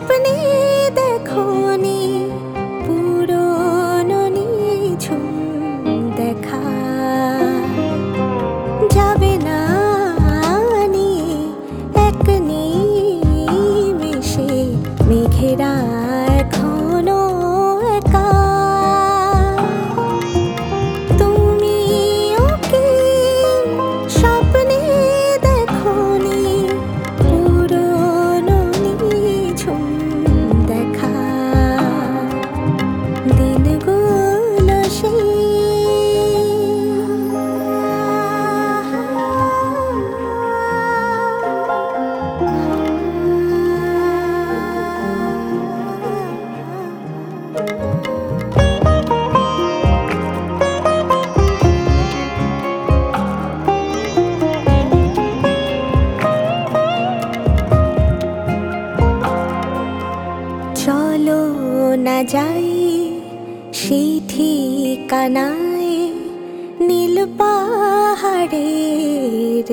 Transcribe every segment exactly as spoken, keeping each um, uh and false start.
স্বপ্নে দেখোনি পুরনো নিঝুম দেখা যাবে না নিয়ে এক নিমেষে মেঘেরা এখনো একা। তুমিও কি স্বপ্নে দেখোনি পুরনো নিঝুম দেখা দিনগুলো সেই চলো না যাই সেই ঠিকানায় নীল পাহাড়ের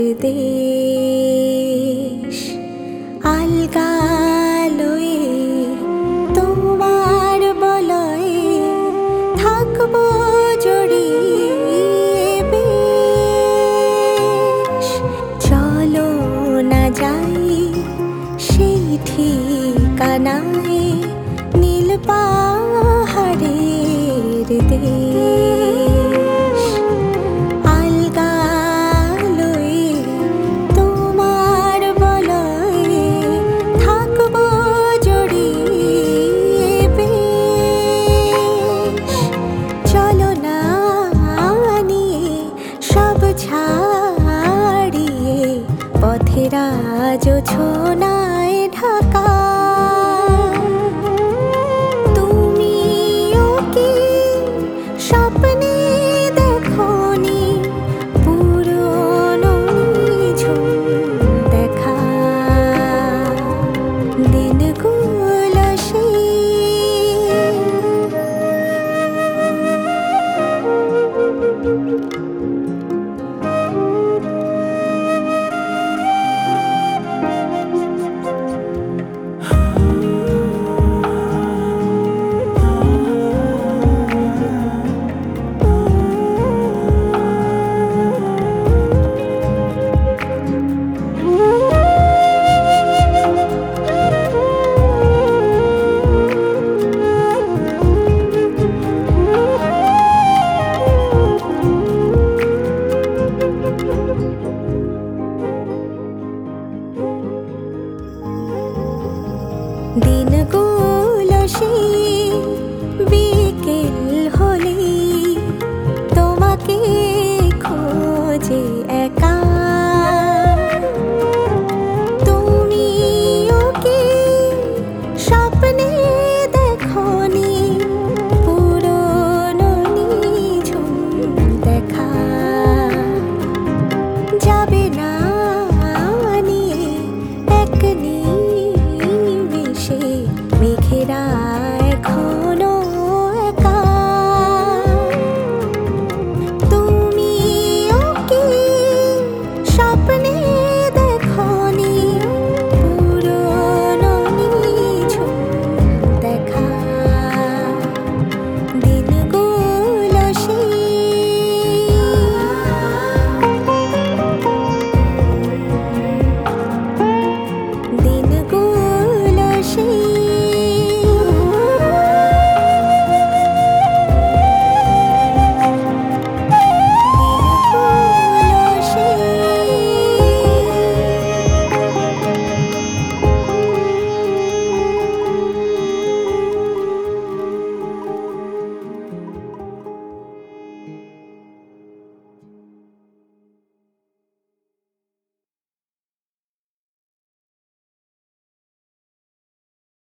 দেশ। আলগা লয়ে তোমার বলয়ে থাকবো জড়িয়ে বেশ। চলো না যাই সেই ঠিকানায় নীল পাহাড়ের দেশ। আলগা লয়ে তোমার বলয়ে থাকবো জড়িয়ে বেশ। চলো না নিয়ে সব ছাড়িয়ে পথেরা জোছনায় ঢাকা। তুমিও কি স্বপ্নে দেখোনি পুরনো নিঝুম দেখা দিনগুলো সেই দিনগুলো সেই